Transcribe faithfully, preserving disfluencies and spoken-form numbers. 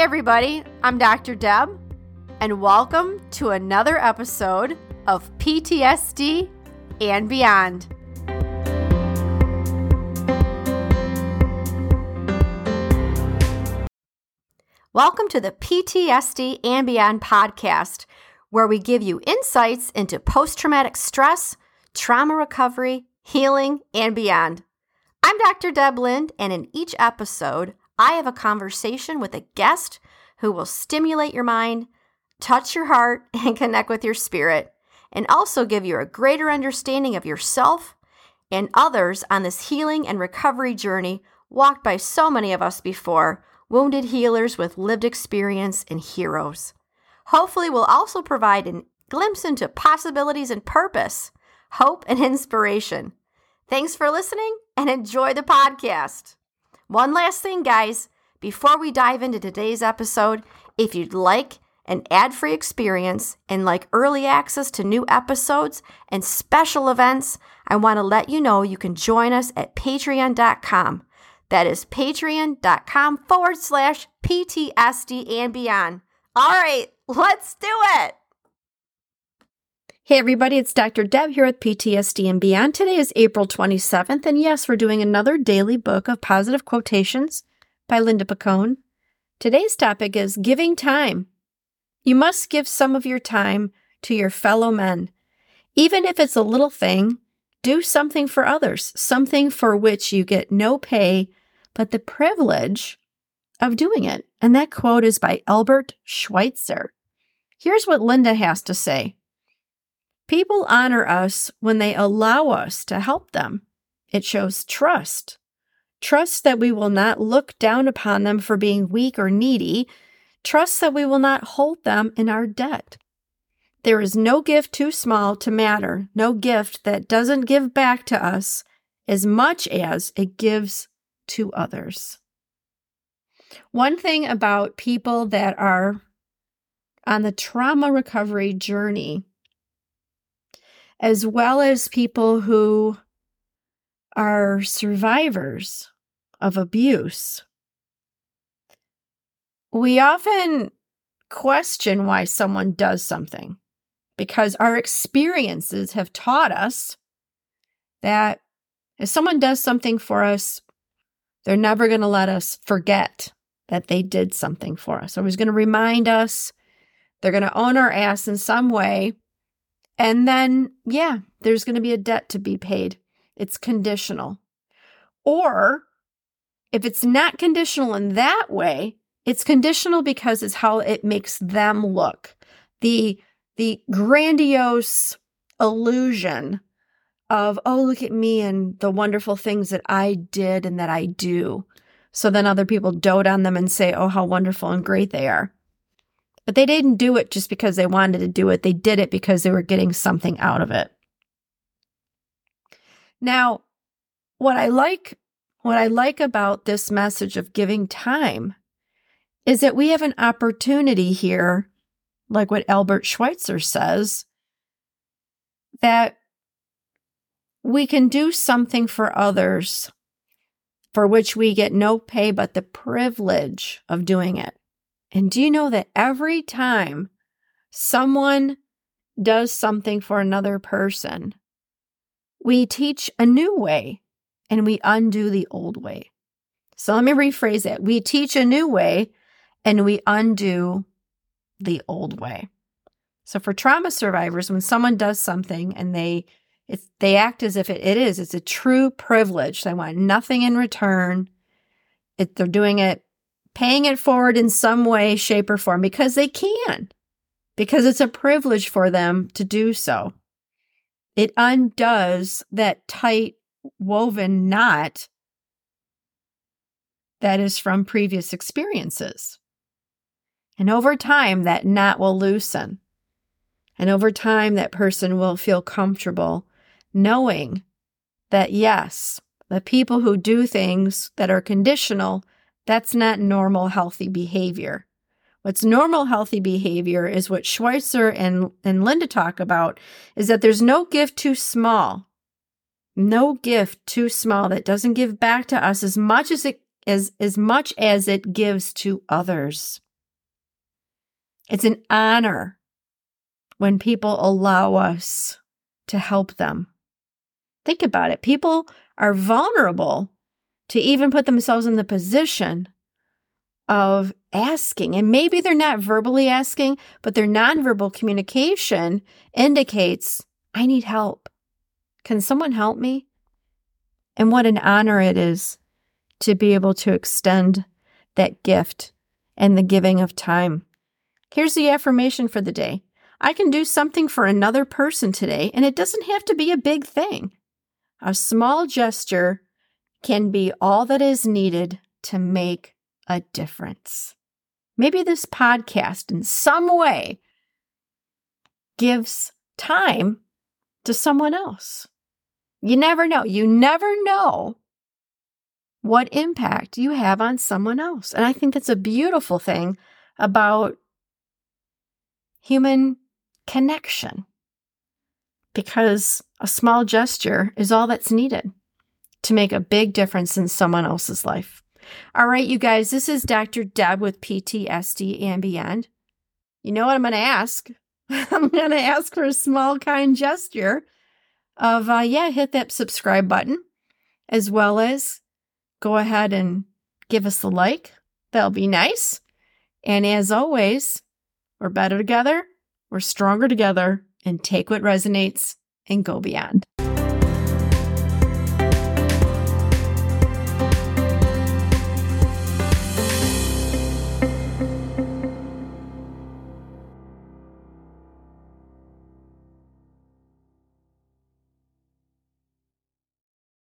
everybody, I'm Doctor Deb, and welcome to another episode of P T S D and Beyond. Welcome to the P T S D and Beyond podcast, where we give you insights into post-traumatic stress, trauma recovery, healing, and beyond. I'm Doctor Deb Lind, and in each episode, I have a conversation with a guest who will stimulate your mind, touch your heart, and connect with your spirit, and also give you a greater understanding of yourself and others on this healing and recovery journey walked by so many of us before, wounded healers with lived experience and heroes. Hopefully, we'll also provide a glimpse into possibilities and purpose, hope, and inspiration. Thanks for listening and enjoy the podcast. One last thing, guys, before we dive into today's episode, if you'd like an ad-free experience and like early access to new episodes and special events, I want to let you know you can join us at patreon dot com. That is patreon.com forward slash PTSD and beyond. All right, let's do it. Hey everybody, it's Doctor Deb here with P T S D and Beyond. Today is April twenty-seventh, and yes, we're doing another daily book of positive quotations by Linda Picone. Today's topic is giving time. You must give some of your time to your fellow men. Even if it's a little thing, do something for others, something for which you get no pay, but the privilege of doing it. And that quote is by Albert Schweitzer. Here's what Linda has to say. People honor us when they allow us to help them. It shows trust. Trust that we will not look down upon them for being weak or needy. Trust that we will not hold them in our debt. There is no gift too small to matter, no gift that doesn't give back to us as much as it gives to others. One thing about people that are on the trauma recovery journey, as well as people who are survivors of abuse, we often question why someone does something because our experiences have taught us that if someone does something for us, they're never going to let us forget that they did something for us. Always going to remind us. They're going to own our ass in some way. And then, yeah, there's going to be a debt to be paid. It's conditional. Or if it's not conditional in that way, it's conditional because it's how it makes them look. The, the grandiose illusion of, oh, look at me and the wonderful things that I did and that I do. So then other people dote on them and say, oh, how wonderful and great they are. But they didn't do it just because they wanted to do it. They did it because they were getting something out of it. Now, what I like, what I like about this message of giving time is that we have an opportunity here, like what Albert Schweitzer says, that we can do something for others for which we get no pay but the privilege of doing it. And do you know that every time someone does something for another person, we teach a new way and we undo the old way? So let me rephrase that. We teach a new way and we undo the old way. So for trauma survivors, when someone does something and they it's, they act as if it, it is, it's a true privilege. They want nothing in return. It, they're doing it, paying it forward in some way, shape, or form because they can, because it's a privilege for them to do so. It undoes that tight woven knot that is from previous experiences. And over time, that knot will loosen. And over time, that person will feel comfortable knowing that, yes, the people who do things that are conditional, that's not normal, healthy behavior. What's normal, healthy behavior is what Schweitzer and, and Linda talk about, is that there's no gift too small. No gift too small that doesn't give back to us as much as it as, as much as it gives to others. It's an honor when people allow us to help them. Think about it. People are vulnerable to even put themselves in the position of asking. And maybe they're not verbally asking, but their nonverbal communication indicates, I need help. Can someone help me? And what an honor it is to be able to extend that gift and the giving of time. Here's the affirmation for the day. I can do something for another person today, and it doesn't have to be a big thing. A small gesture can be all that is needed to make a difference. Maybe this podcast in some way gives time to someone else. You never know. You never know what impact you have on someone else. And I think that's a beautiful thing about human connection, because a small gesture is all that's needed to make a big difference in someone else's life. All right, you guys, this is Doctor Deb with P T S D and Beyond. You know what I'm going to ask? I'm going to ask for a small, kind gesture of, uh, yeah, hit that subscribe button, as well as go ahead and give us a like. That'll be nice. And as always, we're better together, we're stronger together, and take what resonates and go beyond.